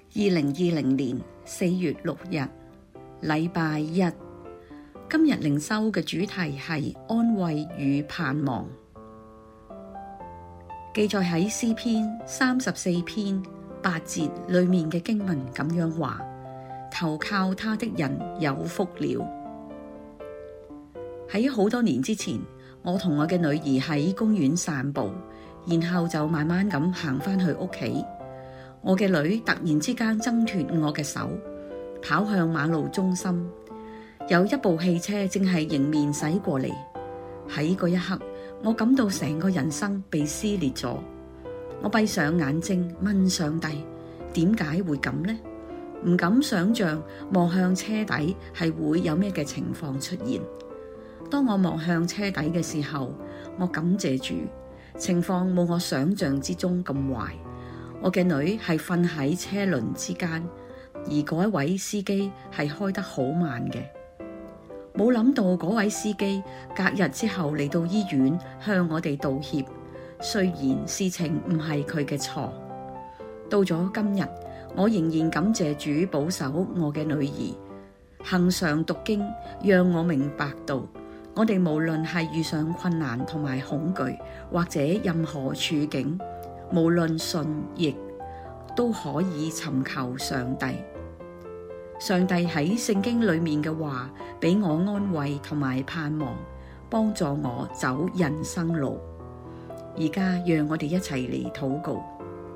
2020年4月6日，禮拜一。今日靈修嘅主題係安慰與盼望，記載喺詩篇34篇8節裏面嘅經文咁樣話：投靠他的人有福了。喺好多年之前，我同我嘅女兒喺公園散步，然後就慢慢咁行返去屋企。我嘅女突然之間掙脫我嘅手，跑向馬路中心。有一部汽車正係迎面駛過嚟。喺嗰一刻，我感到成個人生被撕裂咗。我閉上眼睛問上帝：點解會咁呢？唔敢想象望向車底係會有咩嘅情況出現。當我望向車底嘅時候，我感謝主，情況冇我想象之中咁壞。我嘅女係瞓喺車輪之間，而嗰一位司機係開得好慢嘅。冇諗到嗰位司機隔日之後嚟到醫院向我哋道歉，雖然事情唔係佢嘅錯。到咗今日，我仍然感謝主保守我嘅女兒。恆常讀經讓我明白到，我哋無論係遇上困難同埋恐懼，或者任何處境，無論順逆，都可以尋求上帝。上帝喺聖經裏面嘅話，俾我安慰同埋盼望，幫助我走人生路。而家讓我哋一齊嚟禱告。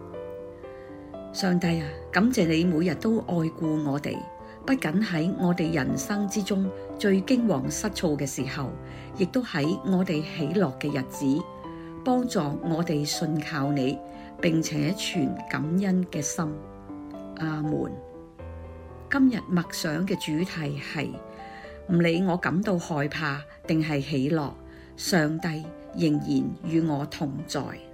上帝啊，感謝你每日都愛顧我哋，不僅喺我哋人生之中最驚惶失措嘅時候，亦都喺我哋喜樂嘅日子，幫助我哋信靠你，並且存感恩嘅心。阿們。今日默想嘅主題係：唔理我感到害怕定係喜樂，上帝仍然與我同在。